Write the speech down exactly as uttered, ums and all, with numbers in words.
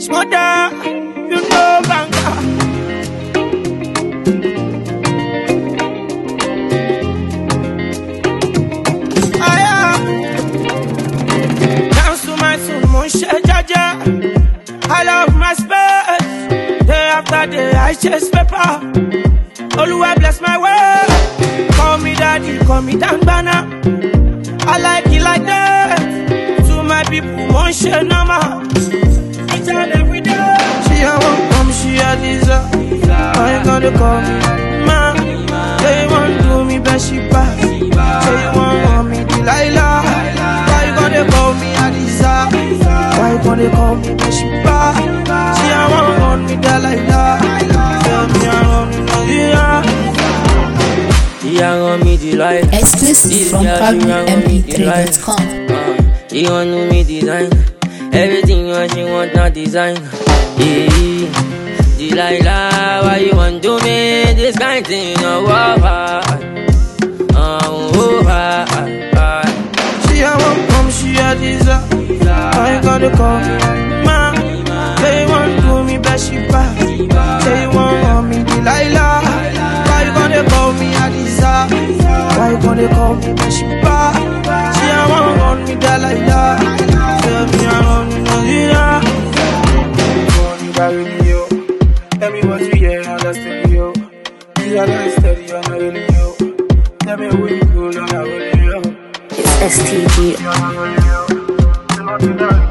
Smother, you know banga. I dance to my soul, mon cher Jaja. I love my space. Day after day, I chase paper. Oluwa bless my way. Call me daddy, call me Dangbana. I like it like that. To my people, mon cher Nama. Each and every day. She a won't come, she a desire. I ain't gonna call me ma. They want do me best, she pass. Say you want want me Delilah. Why you gonna call me Adisa? Why you gonna call me best, she pass? She a want want me Delilah. Tell me I want me Nadia. She a want me Delilah. Exclusive from Pablo M P three dot com. She want to me design. Everything what she want not design. Yeah, Delilah, why you want to me this kind thing? Oh, oh, oh, oh, oh. She a want come, she a desire. Why you gonna call me ma? They want to me best, she pass. Say you want want me Delilah. Why you gonna call me Adisa? Why you gonna call me best, she pass? She a want want me Delilah. Tell me I want me Nadia. Want me by radio. Tell me what you hear on the stereo. See how I steady on the radio. Tell me who you cool on the radio. It's S T G. On the radio.